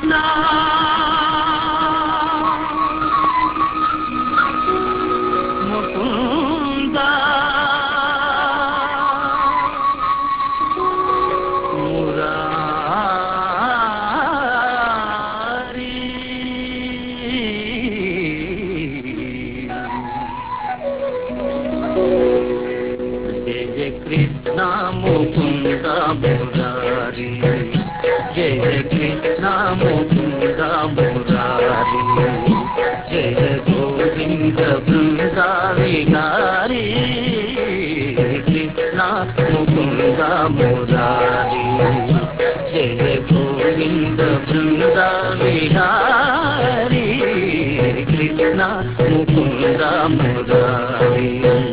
కృష్ణ ముకుంద మురారి జయ కృష్ణ ముకుంద మురారి జయ కృష్ణ ముకుంద మురారి జయ గోవింద బృంద విహారీ కృష్ణ ముకుంద మురారి జయ గోవింద బృంద విహారీ కృష్ణ ముకుంద మురారి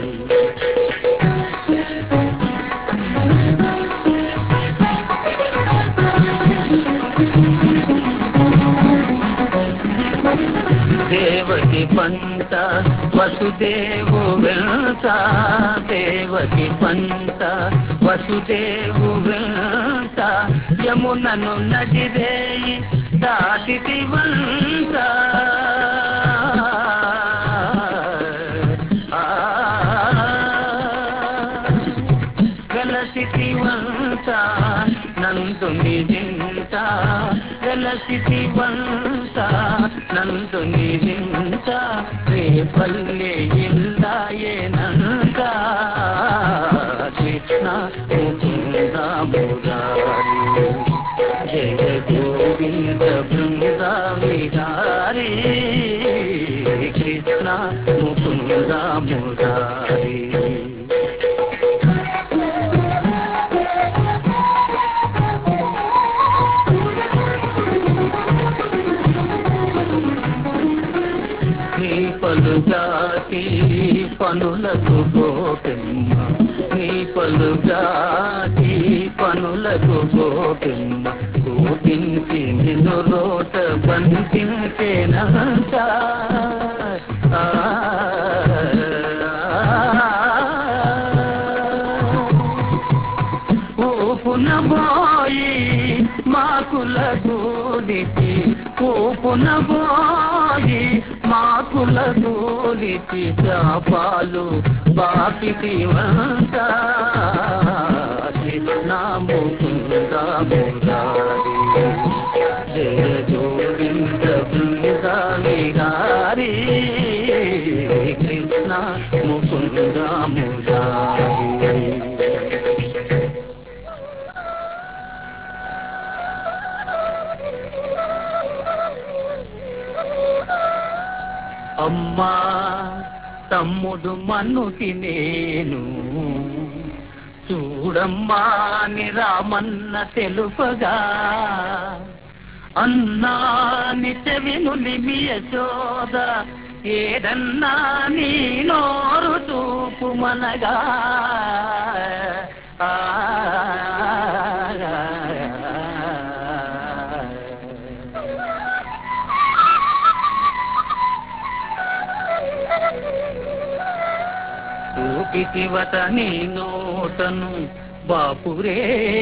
దేవకి పంట వసుదేవు వెంట దేవకి పంట వసుదేవు వెంట యమునను నదిరేయి దాటితి వంట గలసితి వంట నందుని జింట గలసితి వంట నందుని జింట రేపల్లె ఇల్లాయేనంట కృష్ణ ముకుంద మురారి జయ గోవింద బృంద విహారీ కృష్ణ ముకుంద మురారి పలుగాటి పనులకు గోపెమ్మ నీ పలుగాటి పనులకు గోపెమ్మ గోపించి నిన్ను రోట బంధించేనంట ఊపున పోయి మాకుల గూడిచి ఊపున పోయి మాకుల గూడిచి శాపాలు బాపితి వంట కృష్ణ ముకుంద మురారి జయ గోవింద బృంద విహారీ కృష్ణ ముకుంద మురారి అమ్మా తమ్ముడు మన్నుకి నేను చూడమ్మా అని రామన్న తెలుపగా అన్నా నిత్యవినులిమి యశోద ఏదన్నా నీ నోరు చూపు మనగా చూపితివత నీ నోటను బాపురే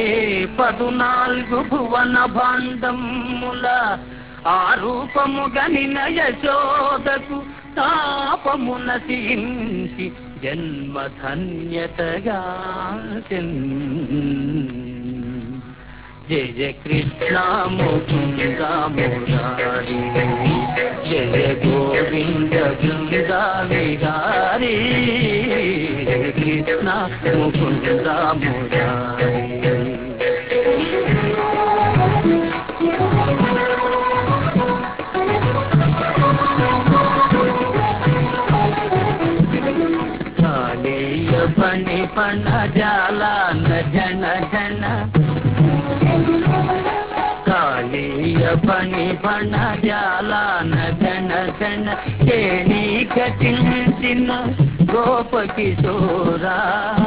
14 భువన భాండముల ఆ రూపము గనిన యశోదకు తాపమున సించి జన్మధన్యతగా జయ కృష్ణ ముకుంద మురారి జయ గోవింద బృంద విహారీ కృష్ణ ముకుంద మురారి కాళీయ పని పణ జాలాన జన జన కాళీయ పని పణ జాలాన జన జన కేణి కటించిన గోప కిశోరా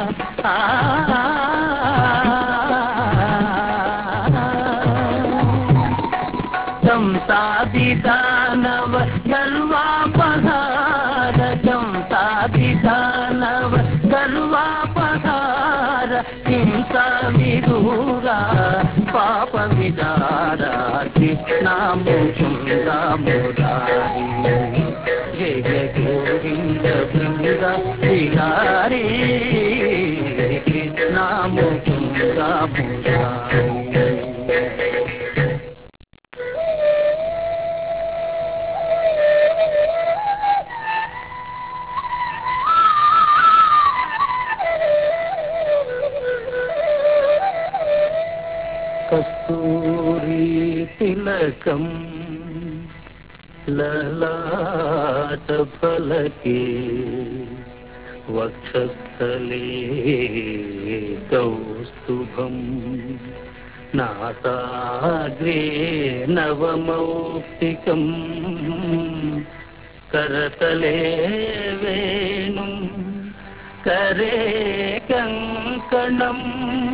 సంసాదిదానవ గర్వాపహార సంసాదిదానవ గర్వాపహార హింస విదూరా పాప విదారా కృష్ణ ముకుంద మురారి జయ జయ గోవింద బృంద విహారీ కృష్ణ ముకుంద మురారి. కస్తూరి తిలకం లలాట ఫలకే వక్షస్థలే కౌస్తుభం నాసాగ్రే నవమౌక్తికం కరతలే వేణుం కరే కంకణం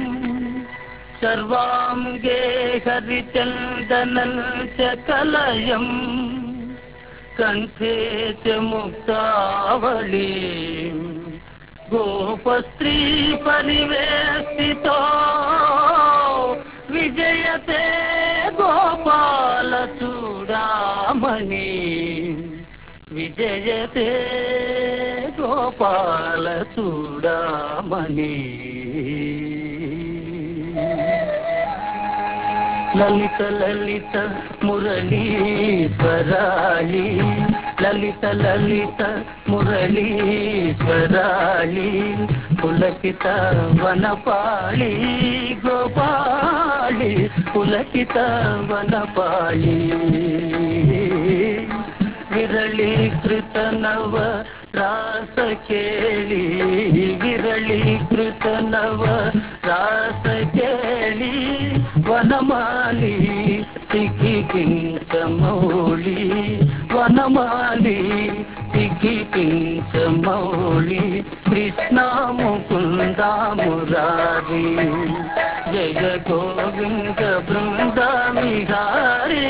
సర్వాంగే హరిచందనం చ కలయం కంఠే చ ముక్తావళి గోపస్త్రీ పరివేష్టితో విజయతే గోపాల చూడామణి విజయతే గోపాల చూడామణి. లలిత లలిత మురళీశ్వరాళి లలిత లలిత మురళీశ్వరాళి పులకిత వనపాళి గోపాళి పులకిత వనపాళి విరళీకృత నవ రాస కేళి విరళీకృత నవ రాస కేళి వనమాలి సిఖిపించమౌళి వనమాలి సిఖిపించమౌళి కృష్ణ ముకుంద మురారి జయ గోవింద బృంద విహారీ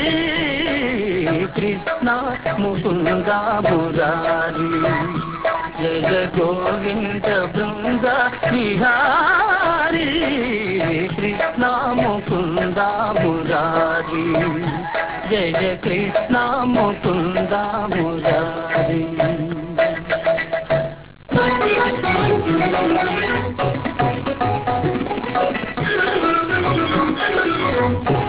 కృష్ణ ముకుంద మురారి జయ గోవింద బృంద విహారీ కృష్ణ ముకుంద మురారి జయ కృష్ణ ముకుంద మురారి. Thank you.